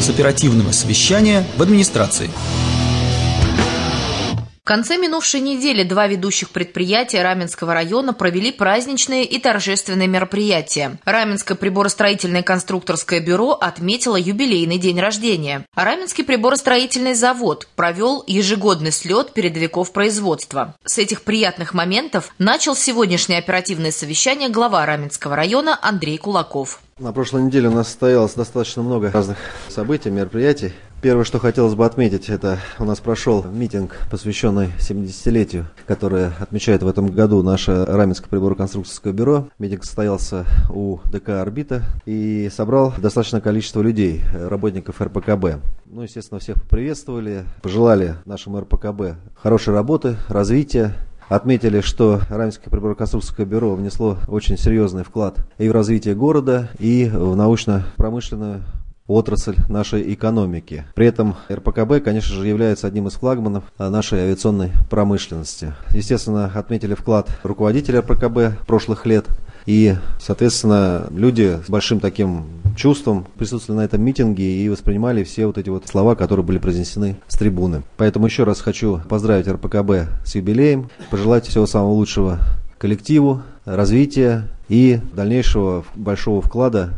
с оперативного совещания в администрации. В конце минувшей недели два ведущих предприятия Раменского района провели праздничные и торжественные мероприятия. Раменское приборостроительное конструкторское бюро отметило юбилейный день рождения. А Раменский приборостроительный завод провел ежегодный слет передовиков производства. С этих приятных моментов начал сегодняшнее оперативное совещание глава Раменского района Андрей Кулаков. На прошлой неделе у нас состоялось достаточно много разных событий, мероприятий. Первое, что хотелось бы отметить, это у нас прошел митинг, посвященный 70-летию, которое отмечает в этом году наше Раменское прибороконструкторское бюро. Митинг состоялся у ДК «Орбита» и собрал достаточное количество людей, работников РПКБ. Естественно, всех поприветствовали, пожелали нашему РПКБ хорошей работы, развития. Отметили, что Раменское прибороконструкторское бюро внесло очень серьезный вклад и в развитие города, и в научно-промышленную отрасль нашей экономики. При этом РПКБ, конечно же, является одним из флагманов нашей авиационной промышленности. Естественно, отметили вклад руководителя РПКБ прошлых лет. И, соответственно, люди с большим таким чувством присутствовали на этом митинге и воспринимали все вот эти вот слова, которые были произнесены с трибуны. Поэтому еще раз хочу поздравить РПКБ с юбилеем, пожелать всего самого лучшего коллективу, развития и дальнейшего большого вклада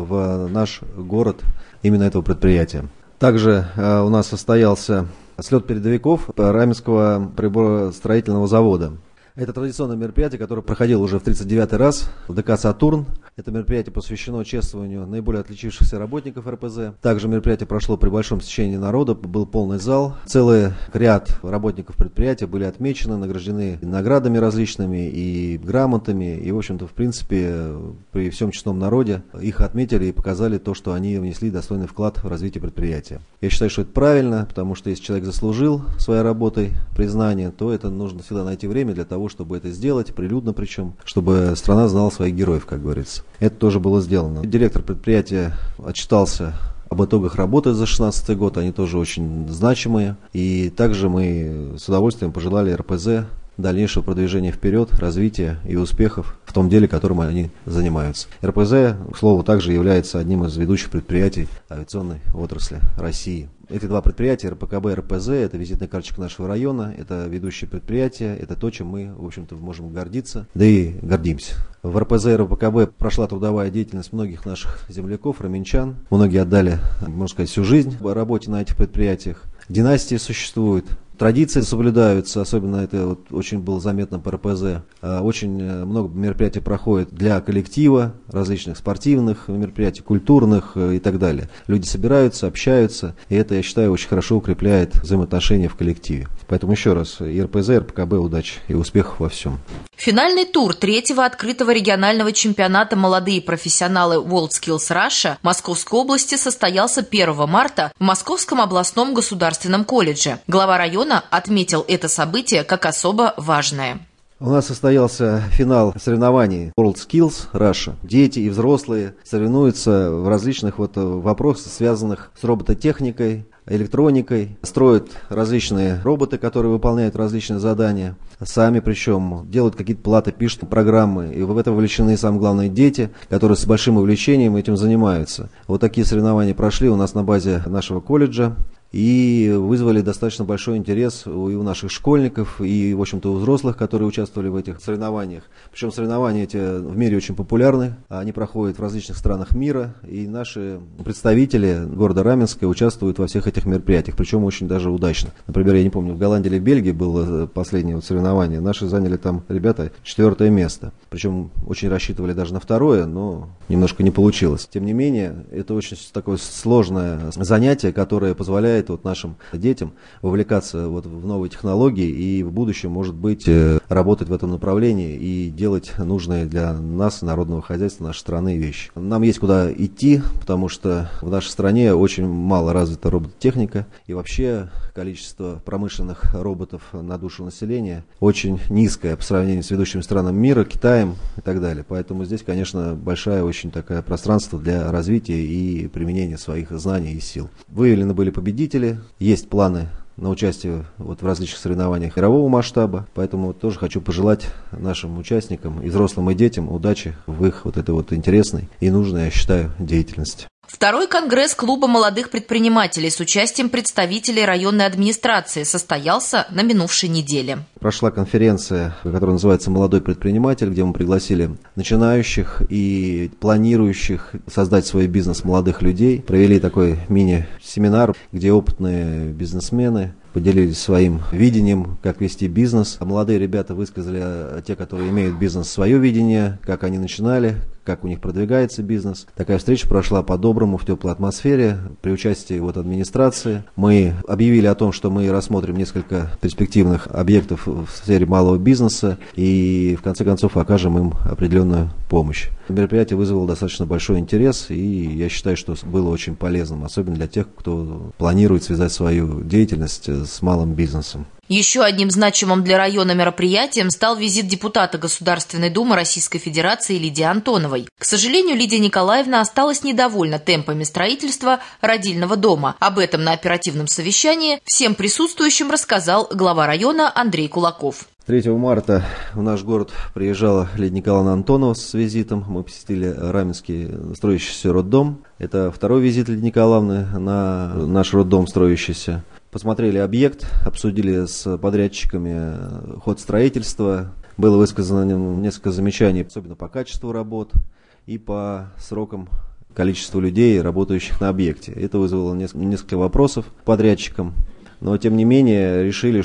в наш город именно этого предприятия. Также у нас состоялся слет передовиков Раменского приборостроительного завода. Это традиционное мероприятие, которое проходило уже в 39-й раз в ДК «Сатурн». Это мероприятие посвящено чествованию наиболее отличившихся работников РПЗ. Также мероприятие прошло при большом стечении народа, был полный зал. Целый ряд работников предприятия были отмечены, награждены наградами различными и грамотами. И, в общем-то, в принципе, при всем честном народе их отметили и показали то, что они внесли достойный вклад в развитие предприятия. Я считаю, что это правильно, потому что если человек заслужил своей работой признание, то это нужно всегда найти время для того, чтобы это сделать, прилюдно причем, чтобы страна знала своих героев, как говорится. Это тоже было сделано. Директор предприятия отчитался об итогах работы за 2016 год, они тоже очень значимые. И также мы с удовольствием пожелали РПЗ дальнейшего продвижения вперед, развития и успехов в том деле, которым они занимаются. РПЗ, к слову, также является одним из ведущих предприятий авиационной отрасли России. Эти два предприятия, РПКБ и РПЗ, это визитная карточка нашего района, это ведущие предприятия, это то, чем мы, в общем-то, можем гордиться, да и гордимся. В РПЗ и РПКБ прошла трудовая деятельность многих наших земляков, раменчан. Многие отдали, можно сказать, всю жизнь в работе на этих предприятиях. Династии существуют. Традиции соблюдаются, особенно это вот очень было заметно по РПЗ. Очень много мероприятий проходит для коллектива, различных спортивных мероприятий, культурных и так далее. Люди собираются, общаются, и это, я считаю, очень хорошо укрепляет взаимоотношения в коллективе. Поэтому еще раз, и РПЗ, и РПКБ удачи и успехов во всем. Финальный тур третьего открытого регионального чемпионата «Молодые профессионалы WorldSkills Russia» Московской области состоялся 1 марта в Московском областном государственном колледже. Глава района отметил это событие как особо важное. У нас состоялся финал соревнований WorldSkills Russia. Дети и взрослые соревнуются в различных вопросах, связанных с робототехникой, электроникой, строят различные роботы, которые выполняют различные задания, сами причем делают какие-то платы, пишут программы, и в это вовлечены, самое главное, дети, которые с большим увлечением этим занимаются. Вот такие соревнования прошли у нас на базе нашего колледжа и вызвали достаточно большой интерес и у наших школьников, и, в общем-то, у взрослых, которые участвовали в этих соревнованиях. Причем соревнования эти в мире очень популярны, они проходят в различных странах мира, и наши представители города Раменска участвуют во всех этих мероприятиях, причем очень даже удачно. Например, я не помню, в Голландии или в Бельгии было последнее соревнование, наши заняли там, ребята, 4-е место. Причем очень рассчитывали даже на 2-е, но немножко не получилось. Тем не менее, это очень такое сложное занятие, которое позволяет нашим детям вовлекаться в новые технологии и в будущем, может быть, работать в этом направлении и делать нужные для нас, народного хозяйства, нашей страны вещи. Нам есть куда идти, потому что в нашей стране очень мало развита робототехника, и вообще количество промышленных роботов на душу населения очень низкое по сравнению с ведущими странами мира, Китаем и так далее. Поэтому здесь, конечно, большое очень такое пространство для развития и применения своих знаний и сил. Выявлены были победители, есть планы на участие в различных соревнованиях мирового масштаба, поэтому тоже хочу пожелать нашим участникам, и взрослым, и детям, удачи в их этой интересной и нужной, я считаю, деятельности. Второй конгресс клуба молодых предпринимателей с участием представителей районной администрации состоялся на минувшей неделе. Прошла конференция, которая называется «Молодой предприниматель», где мы пригласили начинающих и планирующих создать свой бизнес молодых людей. Провели такой мини-семинар, где опытные бизнесмены поделились своим видением, как вести бизнес. А молодые ребята высказали, те, которые имеют бизнес, свое видение, как они начинали, как у них продвигается бизнес. Такая встреча прошла по-доброму, в теплой атмосфере, при участии администрации. Мы объявили о том, что мы рассмотрим несколько перспективных объектов в сфере малого бизнеса и, в конце концов, окажем им определенную помощь. Мероприятие вызвало достаточно большой интерес, и я считаю, что было очень полезным, особенно для тех, кто планирует связать свою деятельность с малым бизнесом. Еще одним значимым для района мероприятием стал визит депутата Государственной Думы Российской Федерации Лидии Антоновой. К сожалению, Лидия Николаевна осталась недовольна темпами строительства родильного дома. Об этом на оперативном совещании всем присутствующим рассказал глава района Андрей Кулаков. 3 марта в наш город приезжала Лидия Николаевна Антонова с визитом. Мы посетили Раменский строящийся роддом. Это второй визит Лидии Николаевны на наш роддом строящийся. Посмотрели объект, обсудили с подрядчиками ход строительства. Было высказано несколько замечаний, особенно по качеству работ и по срокам, количеству людей, работающих на объекте. Это вызвало несколько вопросов подрядчикам. Но, тем не менее, решили,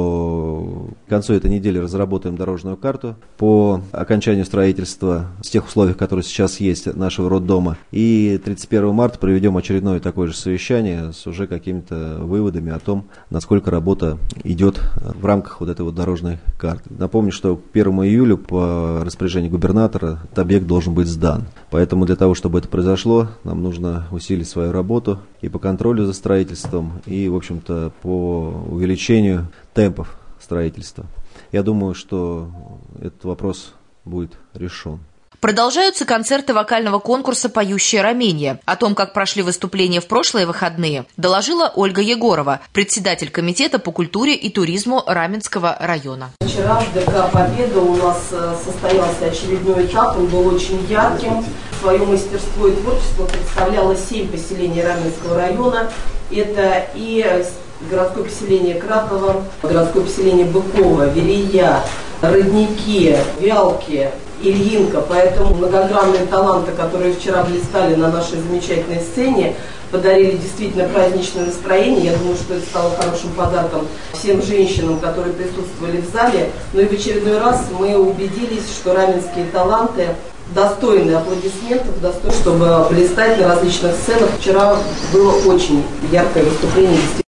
что к концу этой недели разработаем дорожную карту по окончанию строительства в тех условиях, которые сейчас есть нашего роддома. И 31 марта проведем очередное такое же совещание с уже какими-то выводами о том, насколько работа идет в рамках этой дорожной карты. Напомню, что к 1 июля по распоряжению губернатора этот объект должен быть сдан. Поэтому для того, чтобы это произошло, нам нужно усилить свою работу и по контролю за строительством, и, в общем-то, по увеличению темпов строительства. Я думаю, что этот вопрос будет решен. Продолжаются концерты вокального конкурса «Поющее Раменье». О том, как прошли выступления в прошлые выходные, доложила Ольга Егорова, председатель комитета по культуре и туризму Раменского района. Вчера в ДК «Победа» у нас состоялся очередной этап, он был очень ярким. Свое мастерство и творчество представляло 7 поселений Раменского района. Это и городское поселение Краково, городское поселение Быково, Верея, Родники, Вялки, Ильинка. Поэтому многогранные таланты, которые вчера блистали на нашей замечательной сцене, подарили действительно праздничное настроение. Я думаю, что это стало хорошим подарком всем женщинам, которые присутствовали в зале. Ну и в очередной раз мы убедились, что раменские таланты достойны аплодисментов, достойны, чтобы блистать на различных сценах. Вчера было очень яркое выступление.